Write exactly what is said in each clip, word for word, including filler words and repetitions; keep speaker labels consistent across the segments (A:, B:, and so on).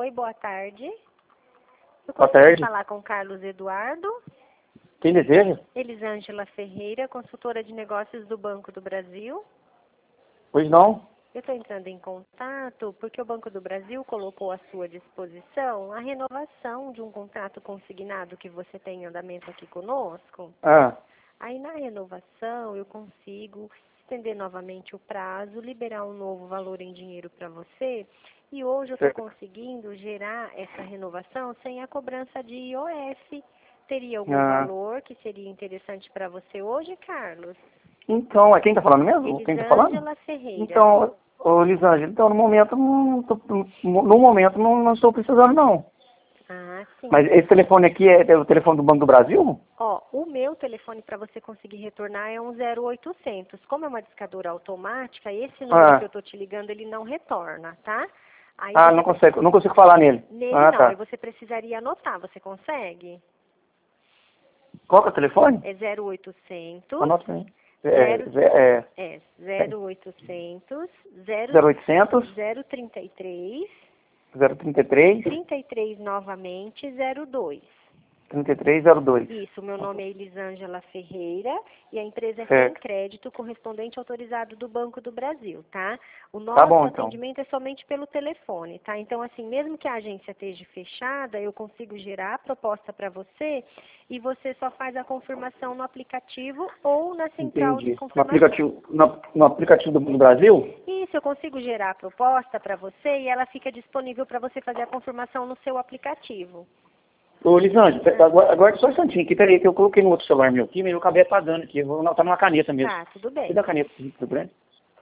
A: Oi, boa tarde. Eu
B: Boa
A: consigo
B: tarde.
A: falar com o Carlos Eduardo?
B: Quem deseja?
A: Elisângela Ferreira, consultora de negócios do Banco do Brasil.
B: Pois não?
A: Eu estou entrando em contato porque o Banco do Brasil colocou à sua disposição a renovação de um contrato consignado que você tem em andamento aqui conosco.
B: Ah,
A: Aí na renovação eu consigo estender novamente o prazo, liberar um novo valor em dinheiro para você. E hoje eu estou
B: certo.
A: conseguindo gerar essa renovação sem a cobrança de I O F. Teria algum
B: Ah.
A: valor que seria interessante para você hoje, Carlos?
B: Então, é quem tá falando mesmo? Quem tá falando?
A: Elisângela Ferreira.
B: Então, ô Lisângela, então no momento, não tô- no momento não, não estou precisando não.
A: Ah, sim.
B: Mas esse telefone aqui é, é o telefone do Banco do Brasil?
A: Ó, o meu telefone para você conseguir retornar é um zero oitocentos. Como é uma discadora automática, esse número
B: Ah.
A: que eu tô te ligando, ele não retorna, tá? Aí
B: Ah,
A: você
B: não
A: pre-
B: consigo, não consigo falar nele.
A: Nele
B: Ah,
A: não,
B: tá.
A: aí você precisaria anotar, você consegue?
B: Qual que é o telefone?
A: É zero oitocentos,
B: Anota aí. É,
A: zero,
B: zé- é,
A: é zero oitocentos, zero,
B: zero oitocentos,
A: zero trinta e três,
B: zero trinta e três,
A: trinta e três novamente, zero dois.
B: trinta e três zero dois.
A: Isso, meu nome é Elisângela Ferreira e a empresa é Sem
B: Certo.
A: Crédito, correspondente autorizado do Banco do Brasil, tá? O nosso
B: Tá bom, então.
A: atendimento é somente pelo telefone, tá? Então, assim, mesmo que a agência esteja fechada, eu consigo gerar a proposta para você e você só faz a confirmação no aplicativo ou na central de
B: Entendi. No
A: confirmação.
B: aplicativo, no, no aplicativo do Banco do Brasil?
A: Isso, eu consigo gerar a proposta para você e ela fica disponível para você fazer a confirmação no seu aplicativo.
B: Ô, Lisângela, agora, agora só um instantinho aqui, peraí, que eu coloquei no outro celular meu aqui, mas eu acabei apagando aqui, eu vou anotar numa caneta mesmo.
A: Tá, tudo bem.
B: Me dá a caneta, tudo bem?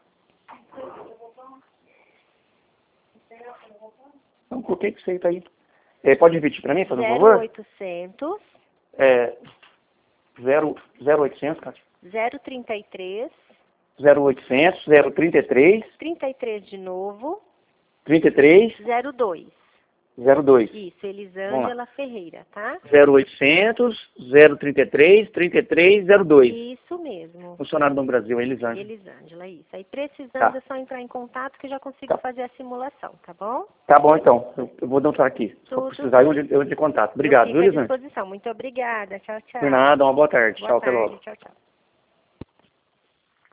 B: Não, coloquei que você tá aí. É, pode repetir para mim, por
A: zero
B: favor?
A: oitocentos,
B: É, zero oitocentos, cara.
A: zero trinta e três,
B: zero oitocentos, zero trinta e três,
A: trinta e três de novo,
B: trinta e três,
A: zero dois.
B: zero dois.
A: Isso, Elisângela Ferreira, tá?
B: zero oitocentos, zero trinta e três, trinta e três, zero dois.
A: Isso mesmo.
B: Funcionário do Banco do Brasil, Elisângela.
A: Elisângela, isso. Aí precisando
B: Tá.
A: é só entrar em contato que eu já consigo
B: Tá.
A: fazer a simulação, tá bom?
B: Tá bom, então. Eu, eu vou dançar aqui. Se
A: Tudo
B: eu precisar, eu,
A: bem.
B: eu de contato. Obrigado,
A: Eu
B: viu,
A: fico à
B: Elisângela?
A: disposição. Muito obrigada. Tchau, tchau.
B: De nada, uma boa tarde.
A: Boa
B: Tchau, até logo.
A: tarde. Tchau, tchau.